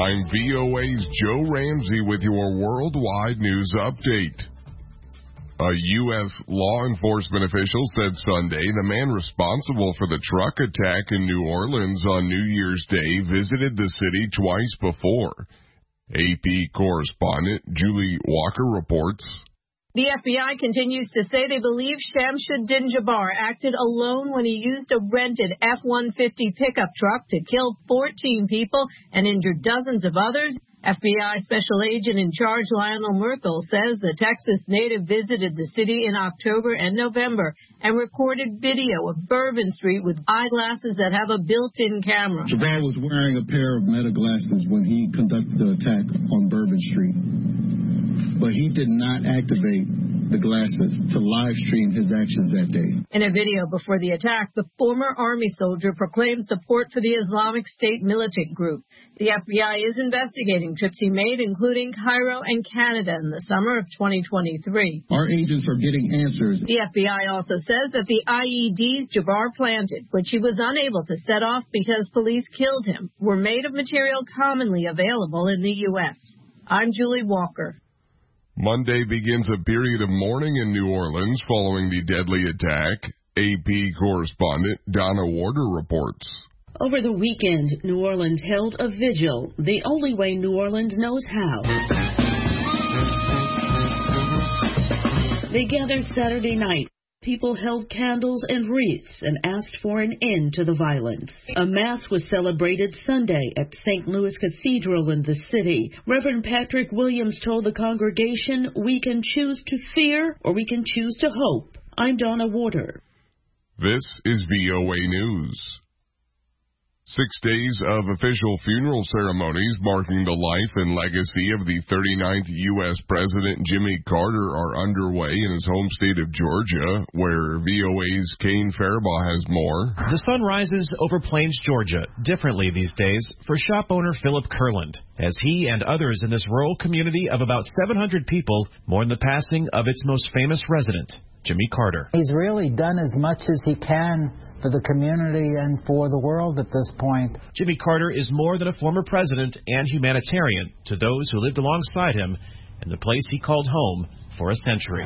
I'm VOA's Joe Ramsey with your worldwide news update. A U.S. law enforcement official said Sunday the man responsible for the truck attack in New Orleans on New Year's Day visited the city twice before. AP correspondent Julie Walker reports. The FBI continues to say they believe Shamsuddin Jabbar acted alone when he used a rented F-150 pickup truck to kill 14 people and injure dozens of others. FBI Special Agent in charge Lionel Murthel says the Texas native visited the city in October and November and recorded video of Bourbon Street with eyeglasses that have a built-in camera. Jabbar was wearing a pair of meta glasses when he conducted the attack on Bourbon Street, but he did not activate the glasses to live stream his actions that day. In a video before the attack, the former Army soldier proclaimed support for the Islamic State militant group. The FBI is investigating trips he made, including Cairo and Canada in the summer of 2023. Our agents are getting answers. The FBI also says that the IEDs Jabbar planted, which he was unable to set off because police killed him, were made of material commonly available in the U.S. I'm Julie Walker. Monday begins a period of mourning in New Orleans following the deadly attack. AP correspondent Donna Warder reports. Over the weekend, New Orleans held a vigil, the only way New Orleans knows how. They gathered Saturday night. People held candles and wreaths and asked for an end to the violence. A mass was celebrated Sunday at St. Louis Cathedral in the city. Reverend Patrick Williams told the congregation, "We can choose to fear or we can choose to hope." I'm Donna Warder. This is VOA News. 6 days of official funeral ceremonies marking the life and legacy of the 39th U.S. President Jimmy Carter are underway in his home state of Georgia, where VOA's Kane Fairbaugh has more. The sun rises over Plains, Georgia, differently these days for shop owner Philip Kurland, as he and others in this rural community of about 700 people mourn the passing of its most famous resident, Jimmy Carter. He's really done as much as he can for the community and for the world at this point. Jimmy Carter is more than a former president and humanitarian to those who lived alongside him in the place he called home for a century.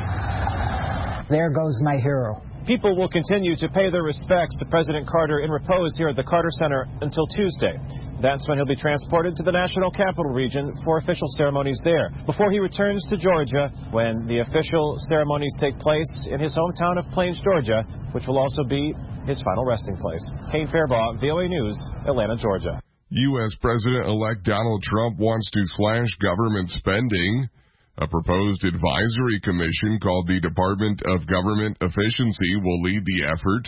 There goes my hero. People will continue to pay their respects to President Carter in repose here at the Carter Center until Tuesday. That's when he'll be transported to the National Capital Region for official ceremonies there, before he returns to Georgia when the official ceremonies take place in his hometown of Plains, Georgia, which will also be his final resting place. Kane Fairbaugh, VOA News, Atlanta, Georgia. U.S. President-elect Donald Trump wants to slash government spending. A proposed advisory commission called the Department of Government Efficiency will lead the effort.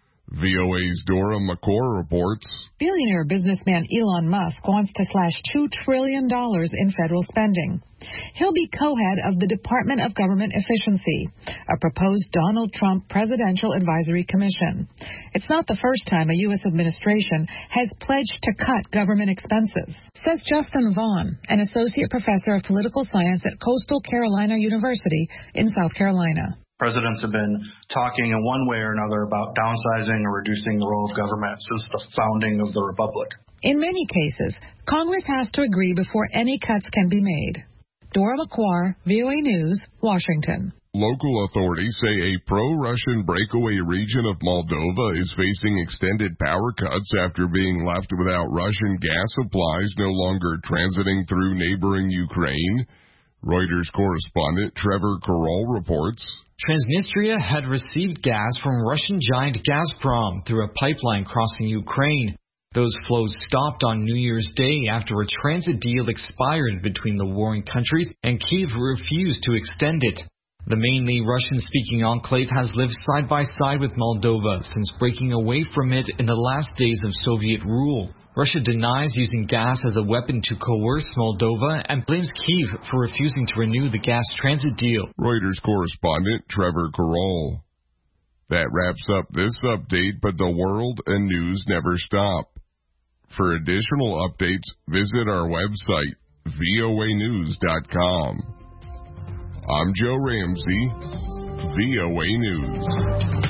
VOA's Dora McCord reports. Billionaire businessman Elon Musk wants to slash $2 trillion in federal spending. He'll be co-head of the Department of Government Efficiency, a proposed Donald Trump Presidential Advisory Commission. It's not the first time a U.S. administration has pledged to cut government expenses, says Justin Vaughn, an associate professor of political science at Coastal Carolina University in South Carolina. Presidents have been talking in one way or another about downsizing or reducing the role of government since the founding of the republic. In many cases, Congress has to agree before any cuts can be made. Dora McCord, VOA News, Washington. Local authorities say a pro-Russian breakaway region of Moldova is facing extended power cuts after being left without Russian gas supplies no longer transiting through neighboring Ukraine. Reuters correspondent Trevor Carroll reports. Transnistria had received gas from Russian giant Gazprom through a pipeline crossing Ukraine. Those flows stopped on New Year's Day after a transit deal expired between the warring countries and Kyiv refused to extend it. The mainly Russian-speaking enclave has lived side by side with Moldova since breaking away from it in the last days of Soviet rule. Russia denies using gas as a weapon to coerce Moldova and blames Kyiv for refusing to renew the gas transit deal. Reuters correspondent Trevor Carroll. That wraps up this update, but the world and news never stop. For additional updates, visit our website, voanews.com. I'm Joe Ramsey, VOA News.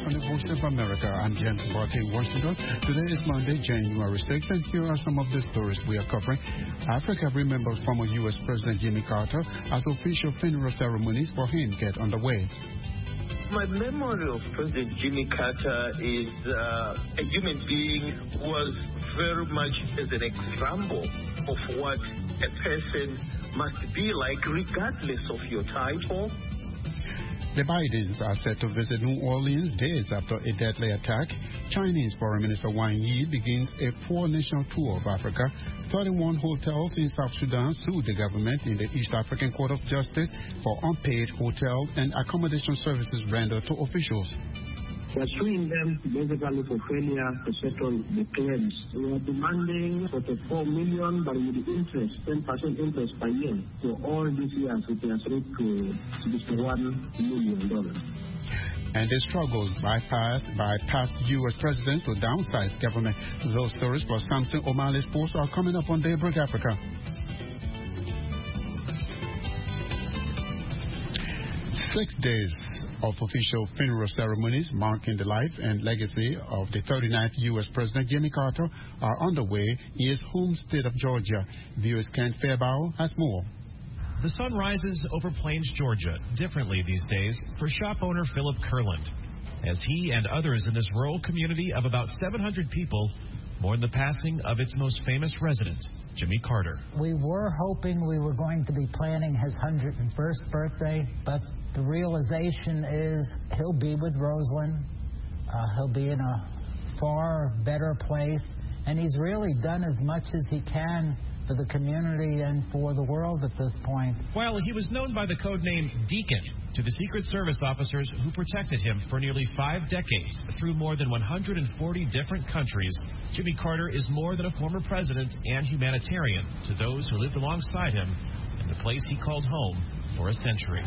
from the Voice of America. I'm James Barty in Washington. Today is Monday, January 6th, and here are some of the stories we are covering. Africa remembers former U.S. President Jimmy Carter as official funeral ceremonies for him get underway. My memory of President Jimmy Carter is a human being who was very much as an example of what a person must be like regardless of your title. The Bidens are set to visit New Orleans days after a deadly attack. Chinese Foreign Minister Wang Yi begins a four-nation tour of Africa. 31 hotels in South Sudan sued the government in the East African Court of Justice for unpaid hotel and accommodation services rendered to officials. We are suing them basically for failure to settle the claims. We are demanding $44 million, but with interest, 10% interest per year. For all these years, it has reached to $61 million. And the struggles by past U.S. presidents to downsize government. Those stories for Samson O'Malley's Post are coming up on Daybreak Africa. 6 days of official funeral ceremonies marking the life and legacy of the 39th U.S. President Jimmy Carter are underway in his home state of Georgia. Viewers Ken Fairbow has more. The sun rises over Plains, Georgia, differently these days for shop owner Philip Kurland, as he and others in this rural community of about 700 people mourn the passing of its most famous resident, Jimmy Carter. We were hoping we were going to be planning his 101st birthday, but the realization is he'll be with Rosalind. He'll be in a far better place, and he's really done as much as he can for the community and for the world at this point. While he was known by the code name Deacon to the Secret Service officers who protected him for nearly 5 decades through more than 140 different countries, Jimmy Carter is more than a former president and humanitarian to those who lived alongside him in the place he called home for a century.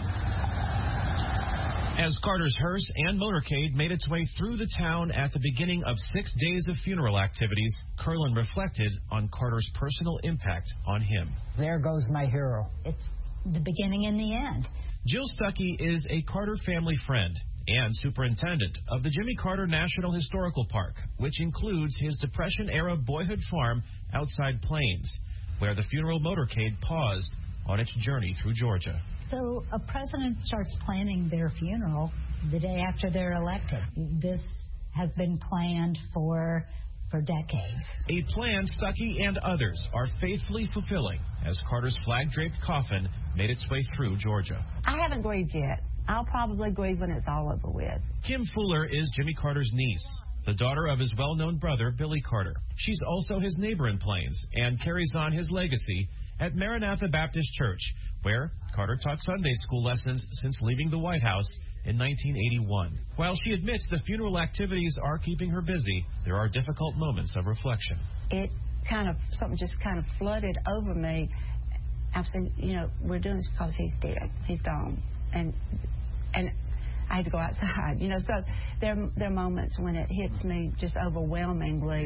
As Carter's hearse and motorcade made its way through the town at the beginning of 6 days of funeral activities, Kurland reflected on Carter's personal impact on him. There goes my hero. It's the beginning and the end. Jill Stuckey is a Carter family friend and superintendent of the Jimmy Carter National Historical Park, which includes his Depression-era boyhood farm outside Plains, where the funeral motorcade paused on its journey through Georgia. So a president starts planning their funeral the day after they're elected. This has been planned for decades. A plan Stuckey and others are faithfully fulfilling as Carter's flag-draped coffin made its way through Georgia. I haven't grieved yet. I'll probably grieve when it's all over with. Kim Fuller is Jimmy Carter's niece, the daughter of his well-known brother, Billy Carter. She's also his neighbor in Plains and carries on his legacy at Maranatha Baptist Church, where Carter taught Sunday school lessons since leaving the White House in 1981. While she admits the funeral activities are keeping her busy, there are difficult moments of reflection. Something just kind of flooded over me. I said, we're doing this because he's dead. He's gone. And I had to go outside. So there are moments when it hits me just overwhelmingly.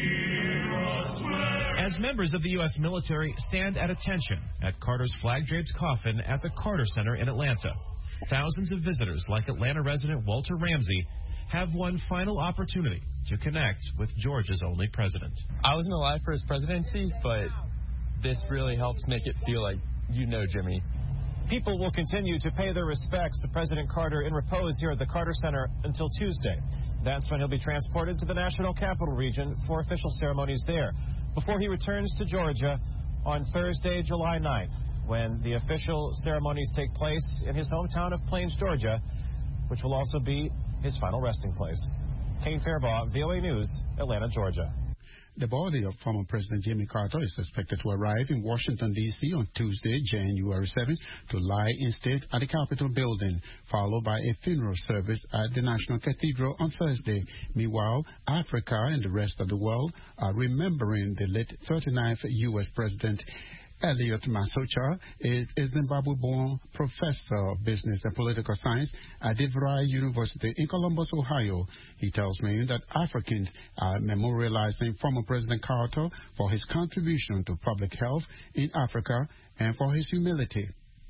As members of the U.S. military stand at attention at Carter's flag-draped coffin at the Carter Center in Atlanta, thousands of visitors like Atlanta resident Walter Ramsey have one final opportunity to connect with Georgia's only president. I wasn't alive for his presidency, but this really helps make it feel like Jimmy. People will continue to pay their respects to President Carter in repose here at the Carter Center until Tuesday. That's when he'll be transported to the National Capital Region for official ceremonies there, before he returns to Georgia on Thursday, July 9th, when the official ceremonies take place in his hometown of Plains, Georgia, which will also be his final resting place. Kane Fairbaugh, VOA News, Atlanta, Georgia. The body of former President Jimmy Carter is expected to arrive in Washington, D.C. on Tuesday, January 7th, to lie in state at the Capitol building, followed by a funeral service at the National Cathedral on Thursday. Meanwhile, Africa and the rest of the world are remembering the late 39th U.S. President. Elliot Masocha is a Zimbabwe-born professor of business and political science at DeVry University in Columbus, Ohio. He tells me that Africans are memorializing former President Carter for his contribution to public health in Africa and for his humility.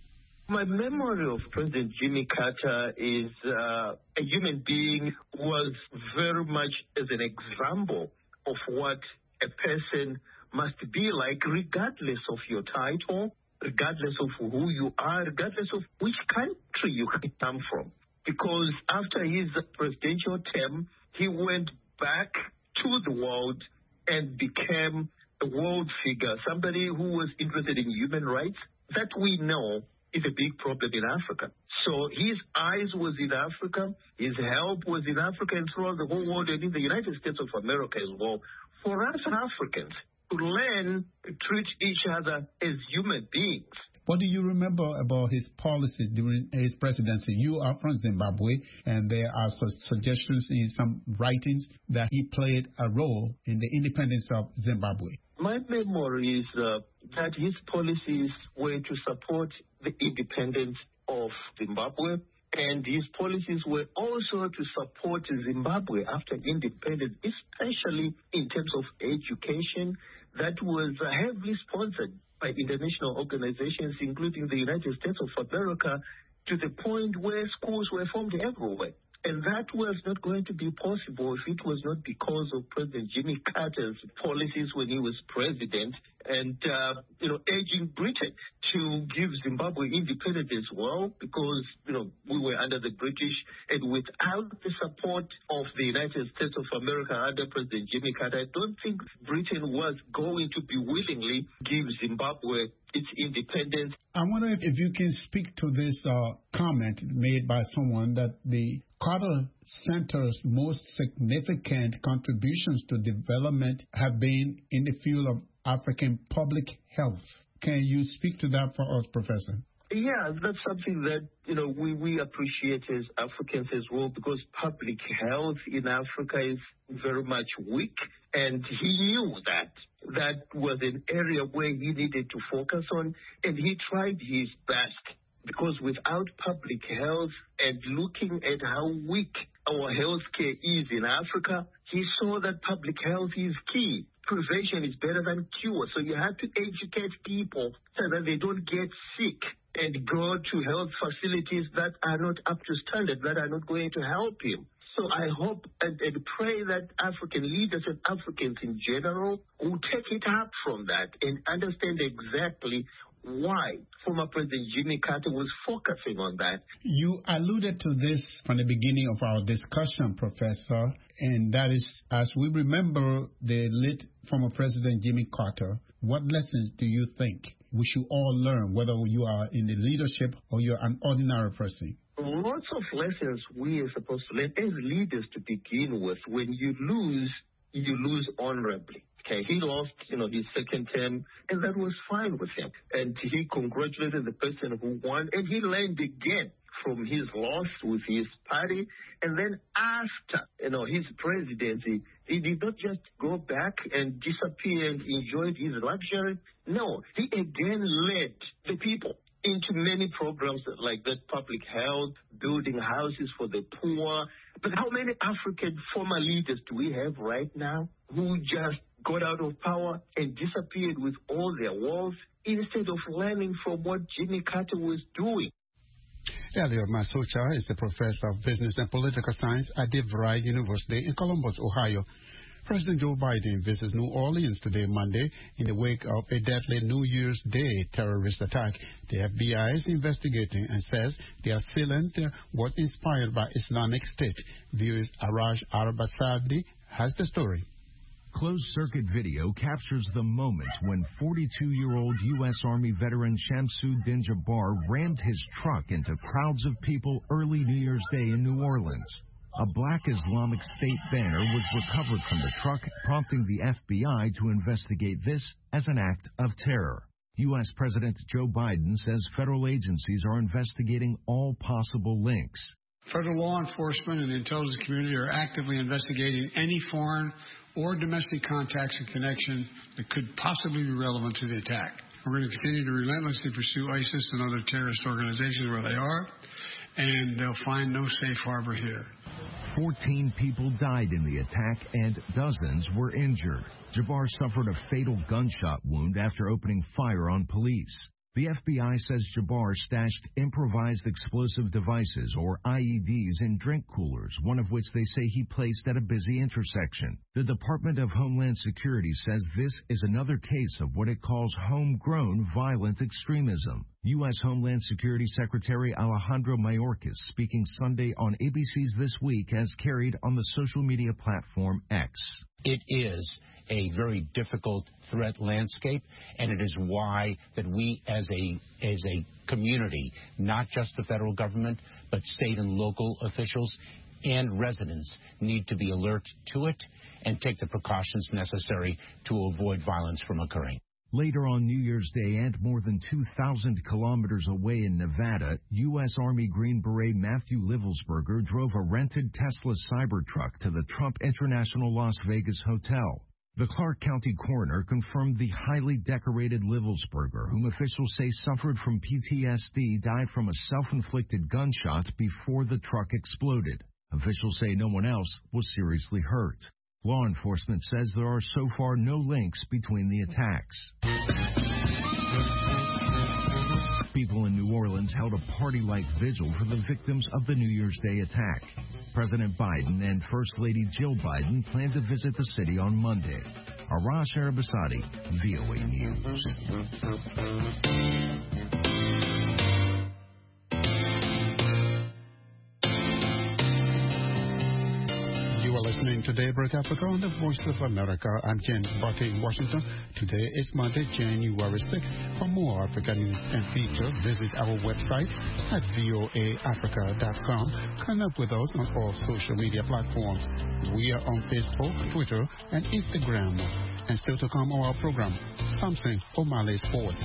My memory of President Jimmy Carter is a human being who was very much as an example of what a person must be like, regardless of your title, regardless of who you are, regardless of which country you come from. Because after his presidential term, he went back to the world and became a world figure, somebody who was interested in human rights. That we know is a big problem in Africa. So his eyes was in Africa, his help was in Africa and throughout the whole world and in the United States of America as well. For us Africans to learn to treat each other as human beings. What do you remember about his policies during his presidency? You are from Zimbabwe, and there are suggestions in some writings that he played a role in the independence of Zimbabwe. My memory is that his policies were to support the independence of Zimbabwe, and his policies were also to support Zimbabwe after independence, especially in terms of education. That was heavily sponsored by international organizations, including the United States of America, to the point where schools were formed everywhere. And that was not going to be possible if it was not because of President Jimmy Carter's policies when he was president and, urging Britain to give Zimbabwe independence as well because, we were under the British. And without the support of the United States of America under President Jimmy Carter, I don't think Britain was going to be willingly give Zimbabwe its independence. I wonder if you can speak to this comment made by someone that the Carter Center's most significant contributions to development have been in the field of African public health. Can you speak to that for us, Professor? Yeah, that's something that, we appreciate as Africans as well because public health in Africa is very much weak. And he knew that was an area where he needed to focus on, and he tried his best. Because without public health and looking at how weak our healthcare is in Africa, he saw that public health is key. Prevention is better than cure. So you have to educate people so that they don't get sick and go to health facilities that are not up to standard, that are not going to help him. So I hope and pray that African leaders and Africans in general will take it up from that and understand exactly why former President Jimmy Carter was focusing on that. You alluded to this from the beginning of our discussion, Professor, and that is, as we remember the late former President Jimmy Carter, what lessons do you think we should all learn, whether you are in the leadership or you're an ordinary person? Lots of lessons we are supposed to learn as leaders to begin with. When you lose honorably. Okay, he lost, his second term, and that was fine with him. And he congratulated the person who won, and he learned again from his loss with his party. And then after, his presidency, he did not just go back and disappear and enjoy his luxury. No, he again led the people into many programs like that, public health, building houses for the poor. But how many African former leaders do we have right now who just got out of power and disappeared with all their wealth instead of learning from what Jimmy Carter was doing? Elliot Masucha is a professor of business and political science at DeVry University in Columbus, Ohio. President Joe Biden visits New Orleans today, Monday, in the wake of a deadly New Year's Day terrorist attack. The FBI is investigating and says the assailant was inspired by Islamic State. Viewers Araj Arabasadi has the story. Closed-circuit video captures the moment when 42-year-old U.S. Army veteran Shamsuddin Jabbar rammed his truck into crowds of people early New Year's Day in New Orleans. A black Islamic State banner was recovered from the truck, prompting the FBI to investigate this as an act of terror. U.S. President Joe Biden says federal agencies are investigating all possible links. Federal law enforcement and the intelligence community are actively investigating any foreign or domestic contacts and connection that could possibly be relevant to the attack. We're going to continue to relentlessly pursue ISIS and other terrorist organizations where they are, and they'll find no safe harbor here. 14 people died in the attack and dozens were injured. Jabbar suffered a fatal gunshot wound after opening fire on police. The FBI says Jabbar stashed improvised explosive devices, or IEDs, in drink coolers, one of which they say he placed at a busy intersection. The Department of Homeland Security says this is another case of what it calls homegrown violent extremism. U.S. Homeland Security Secretary Alejandro Mayorkas speaking Sunday on ABC's This Week as carried on the social media platform X. It is a very difficult threat landscape, and it is why that we as a community, not just the federal government, but state and local officials and residents need to be alert to it and take the precautions necessary to avoid violence from occurring. Later on New Year's Day and more than 2,000 kilometers away in Nevada, U.S. Army Green Beret Matthew Livelsberger drove a rented Tesla Cybertruck to the Trump International Las Vegas Hotel. The Clark County coroner confirmed the highly decorated Livelsberger, whom officials say suffered from PTSD, died from a self-inflicted gunshot before the truck exploded. Officials say no one else was seriously hurt. Law enforcement says there are so far no links between the attacks. People in New Orleans held a party-like vigil for the victims of the New Year's Day attack. President Biden and First Lady Jill Biden plan to visit the city on Monday. Arash Arabasadi, VOA News. Listening to Daybreak Africa on the Voice of America. I'm James Barty in Washington. Today is Monday, January 6th. For more African news and features, visit our website at voaafrica.com. Connect with us on all social media platforms. We are on Facebook, Twitter, and Instagram. And still to come on our program, Samson O'Malley Sports.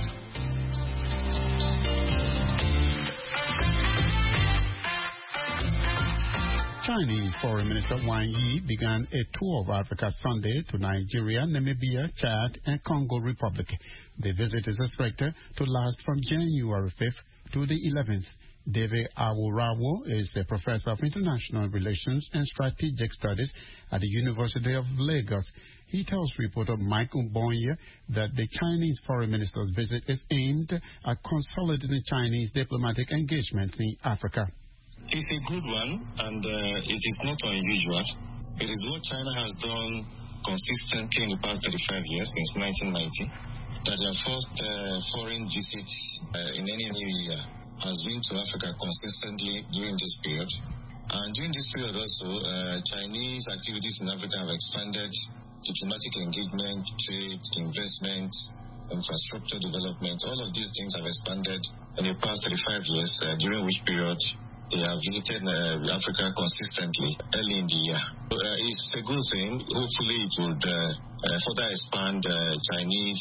Chinese Foreign Minister Wang Yi began a tour of Africa Sunday to Nigeria, Namibia, Chad, and Congo Republic. The visit is expected to last from January 5th to the 11th. David Awurawo is a professor of international relations and strategic studies at the University of Lagos. He tells reporter Mike Umbonya that the Chinese foreign minister's visit is aimed at consolidating Chinese diplomatic engagements in Africa. It's a good one, and it is not unusual. It is what China has done consistently in the past 35 years, since 1990, that their first foreign visit in any new year has been to Africa consistently during this period. And during this period also, Chinese activities in Africa have expanded: diplomatic engagement, trade, investment, infrastructure development. All of these things have expanded in the past 35 years, during which period they have visited Africa consistently early in the year. It's a good thing. Hopefully it would further expand Chinese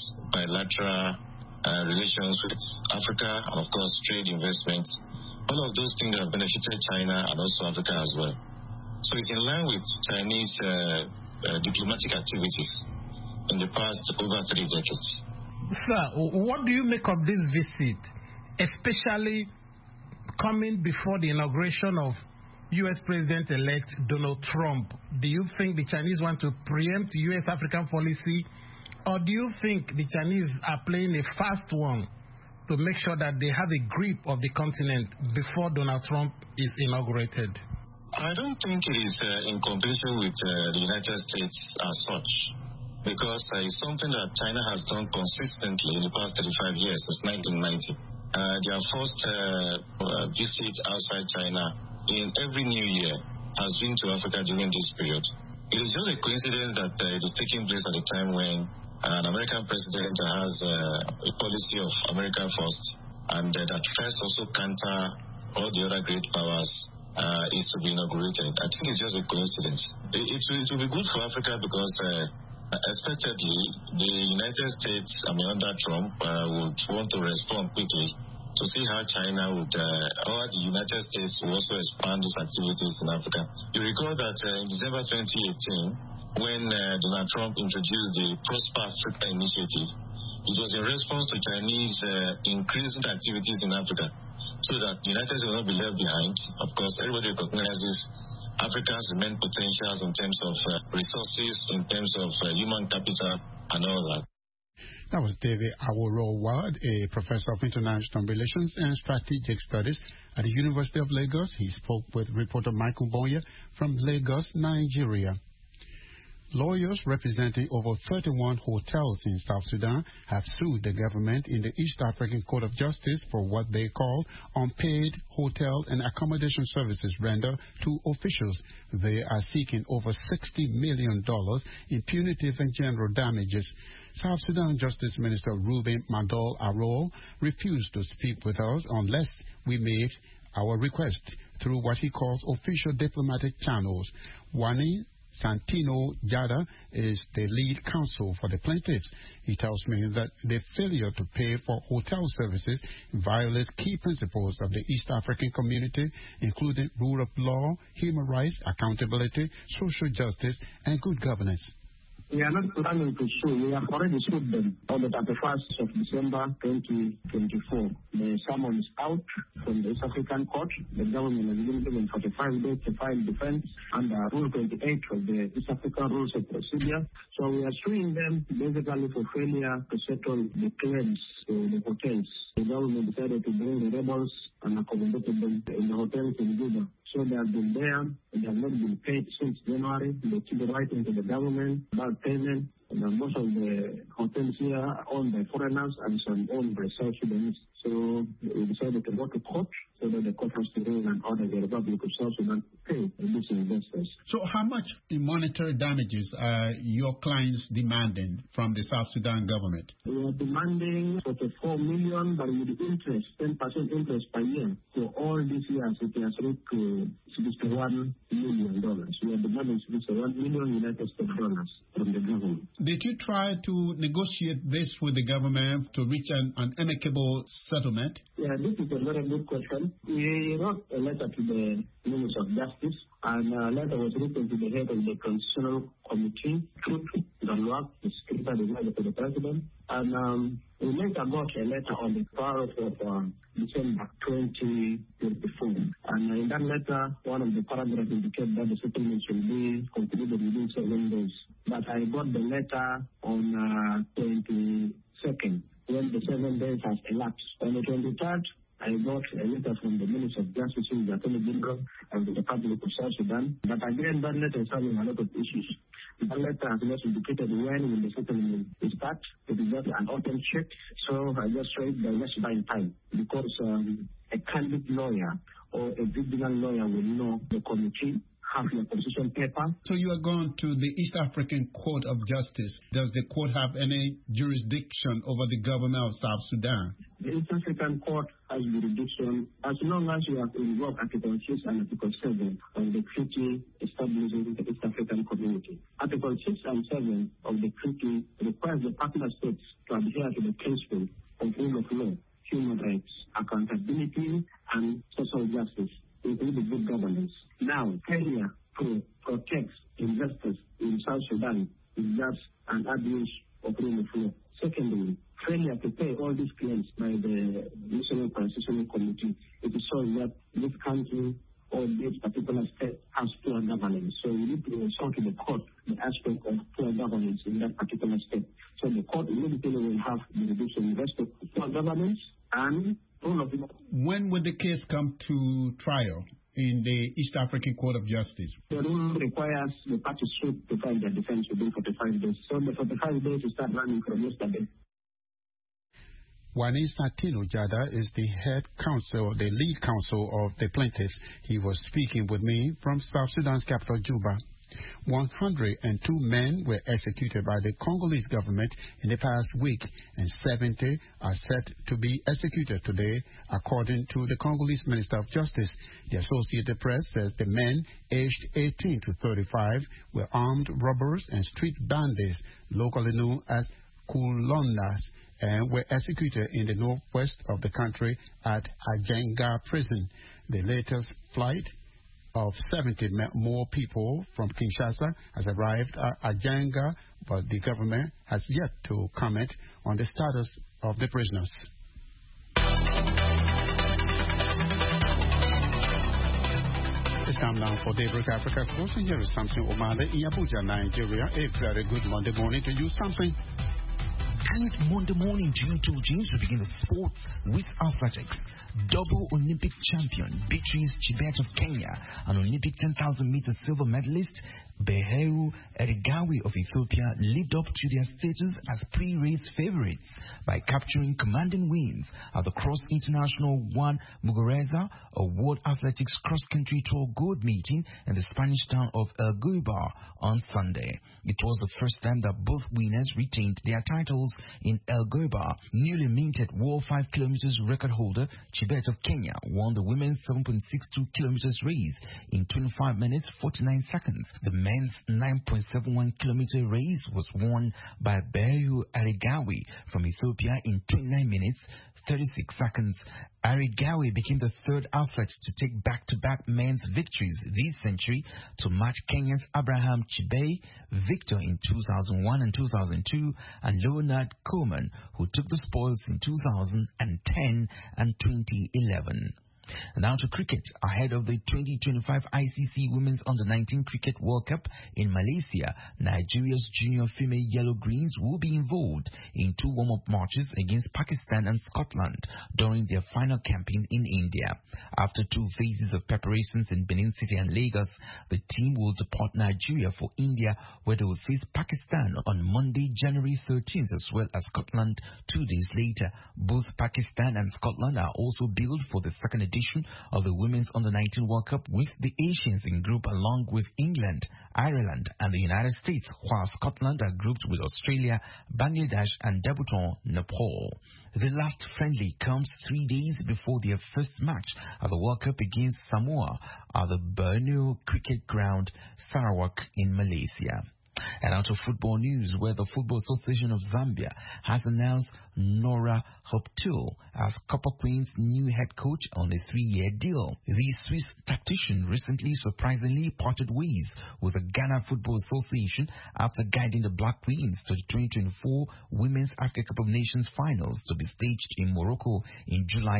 bilateral relations with Africa, and of course trade, investment. All of those things have benefited China and also Africa as well. So it's in line with Chinese diplomatic activities in the past over 3 decades. Sir, what do you make of this visit, especially coming before the inauguration of U.S. President-elect Donald Trump? Do you think the Chinese want to preempt U.S.-African policy, or do you think the Chinese are playing a fast one to make sure that they have a grip of the continent before Donald Trump is inaugurated? I don't think it is in competition with the United States as such, because it's something that China has done consistently in the past 35 years, since 1990. Their first visit outside China in every new year has been to Africa during this period. It is just a coincidence that it is taking place at a time when an American president has a policy of America first, and that first also counter all the other great powers is to be inaugurated. I think it's just a coincidence. It will be good for Africa because expectedly, the United States, under Trump, would want to respond quickly to see how China would, or the United States will also expand its activities in Africa. You recall that in December 2018, when Donald Trump introduced the Prosper Africa initiative, it was in response to Chinese increasing activities in Africa, so that the United States will not be left behind. Of course, everybody recognizes Africa's immense potentials in terms of resources, in terms of human capital, and all that. That was David Aworo-Ward, a professor of international relations and strategic studies at the University of Lagos. He spoke with reporter Michael Boya from Lagos, Nigeria. Lawyers representing over 31 hotels in South Sudan have sued the government in the East African Court of Justice for what they call unpaid hotel and accommodation services rendered to officials. They are seeking over $60 million in punitive and general damages. South Sudan Justice Minister Ruben Madol Arol refused to speak with us unless we made our request through what he calls official diplomatic channels. Wani Santino Jada is the lead counsel for the plaintiffs. He tells me that the failure to pay for hotel services violates key principles of the East African community, including rule of law, human rights, accountability, social justice, and good governance. We are not planning to sue. We have already sued them on the 31st of December 2024. The summons is out from the East African Court. The government has been given 45 days to file defense under Rule 28 of the East African Rules of Procedure. So we are suing them basically for failure to settle the claims to the hotels. The government decided to bring the rebels and accommodated them in the hotels in Juba. So they have been there. They have not been paid since January. They keep writing to the government about payment. And most of the hotels here are owned by foreigners and some owned by South Sudanese. So we decided to go to court so that the court has to rule and order the Republic of South Sudan to pay these investors. So how much in monetary damages are your clients demanding from the South Sudan government? We are demanding $44 million, but with interest, 10% interest per year. For all these years, it has reached to $61 million. We are demanding $61 million United States dollars from the government. Did you try to negotiate this with the government to reach an amicable settlement? Yeah, this is a very good question. We wrote a letter to the Minister of Justice, and a letter was written to the head of the Constitutional Committee, Tutu Galwak, the Secretary to the President, and we later got a letter on the 12th of December 2024. And in that letter, one of the paragraphs indicated that the settlement should be concluded within 7 days. But I got the letter on 22nd, when the 7 days has elapsed. On the 23rd, I got a letter from the Minister of Justice, who is the Attorney General of the Republic of South Sudan. But again, that letter is having a lot of issues. That letter has not indicated when will the settlement start. It is not an open check. So I just said that let's buy time, because a candid lawyer or a vigilant lawyer will know the committee have your position paper. So you are going to the East African Court of Justice. Does the court have any jurisdiction over the government of South Sudan? The East African Court has jurisdiction as long as you have invoked Article 6 and Article 7 of the treaty establishing the East African Community. Article 6 and 7 of the treaty requires the partner states to adhere to the principle of rule of law, human rights, accountability, and social justice, including good governance. Now, failure to protect investors in South Sudan is just an abuse of rule of law. Secondly, failure to pay all these claims by the National Transitional Committee, it shows that this country or this particular state has poor governance. So we need to resort to the court the aspect of poor governance in that particular state. So the court immediately will have the reduction in respect to poor governance and rule of law. When would the case come to trial in the East African Court of Justice? The rule requires the parties to file their defense within 45 days. So the 45 days will start running from yesterday. Wani Santino Jada is the head counsel, the lead counsel of the plaintiffs. He was speaking with me from South Sudan's capital, Juba. 102 men were executed by the Congolese government in the past week, and 70 are set to be executed today, according to the Congolese Minister of Justice. The Associated Press says the men, aged 18 to 35, were armed robbers and street bandits, locally known as Kulondas, and were executed in the northwest of the country at Ajenga prison. The latest flight of 70 more people from Kinshasa has arrived at Ajenga, but the government has yet to comment on the status of the prisoners. It's time now for Daybreak Africa Sports, and here is Samson Omale in Abuja, Nigeria. A very good Monday morning to you, Samson. Good Monday morning to you too, James. We begin the sports with athletics. Double Olympic champion Beatrice Chebet of Kenya and Olympic 10,000 meter silver medalist Beheru Erigawi of Ethiopia lived up to their status as pre-race favorites by capturing commanding wins at the Cross International 1 Muguruza, a World Athletics cross-country tour gold meeting in the Spanish town of El Guibar on Sunday. It was the first time that both winners retained their titles in El Guibar. Newly minted World 5 kilometers record holder Chebet of Kenya won the women's 7.62 kilometers race in 25 minutes 49 seconds. The men's 9.71 kilometer race was won by Beheru Erigawi from Ethiopia in 29 minutes 36 seconds. Erigawi became the third athlete to take back-to-back men's victories this century to match Kenya's Abraham Chibei, victor in 2001 and 2002, and Leonard Coleman, who took the spoils in 2010 and 2011. Now to cricket. Ahead of the 2025 ICC Women's Under-19 Cricket World Cup in Malaysia, Nigeria's junior female Yellow Greens will be involved in 2 warm-up matches against Pakistan and Scotland during their final campaign in India. After 2 phases of preparations in Benin City and Lagos, the team will depart Nigeria for India, where they will face Pakistan on Monday, January 13th, as well as Scotland 2 days later. Both Pakistan and Scotland are also billed for the second edition of the Women's Under-19 World Cup, with the Asians in group along with England, Ireland and the United States, while Scotland are grouped with Australia, Bangladesh and debutant Nepal. The last friendly comes 3 days before their first match at the World Cup against Samoa at the Borneo Cricket Ground, Sarawak in Malaysia. And out of football news, where the Football Association of Zambia has announced Nora Hoptul as Copper Queen's new head coach on a 3-year deal. The Swiss tactician recently surprisingly parted ways with the Ghana Football Association after guiding the Black Queens to the 2024 Women's Africa Cup of Nations finals to be staged in Morocco in July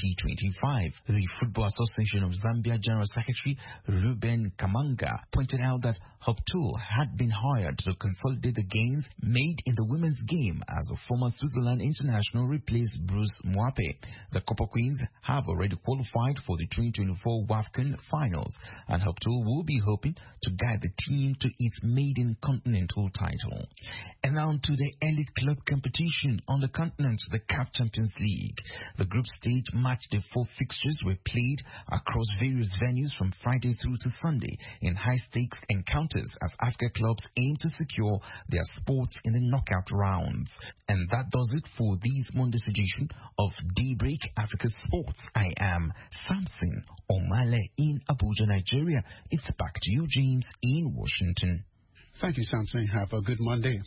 2025. The Football Association of Zambia General Secretary Ruben Kamanga pointed out that Hoptul had been hired to consolidate the gains made in the women's game as a former Switzerland international replaced Bruce Mwape. The Copper Queens have already qualified for the 2024 WAFCON finals, and Hoptul will be hoping to guide the team to its maiden continental title. And now to the elite club competition on the continent, the CAF Champions League. The group stage match day 4 fixtures were played across various venues from Friday through to Sunday in high-stakes encounters as Africa clubs aim to secure their spots in the knockout rounds. And that does it for this Monday's edition of Daybreak Africa Sports. I am Samson Omale in Abuja, Nigeria. It's back to you, James, in Washington. Thank you, Samson. Have a good Monday.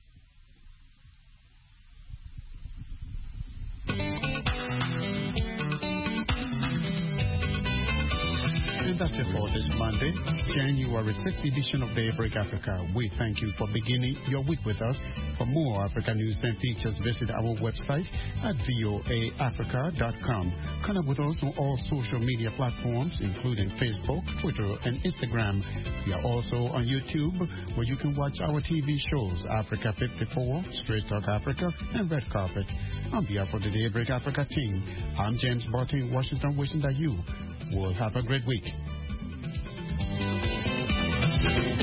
And that's it for this Monday, January 6th edition of Daybreak Africa. We thank you for beginning your week with us. For more Africa news and features, visit our website at voaafrica.com. Connect with us on all social media platforms, including Facebook, Twitter, and Instagram. We are also on YouTube, where you can watch our TV shows, Africa 54, Straight Talk Africa, and Red Carpet. On behalf of the Daybreak Africa team, I'm James Barton in Washington, wishing that you will have a great week.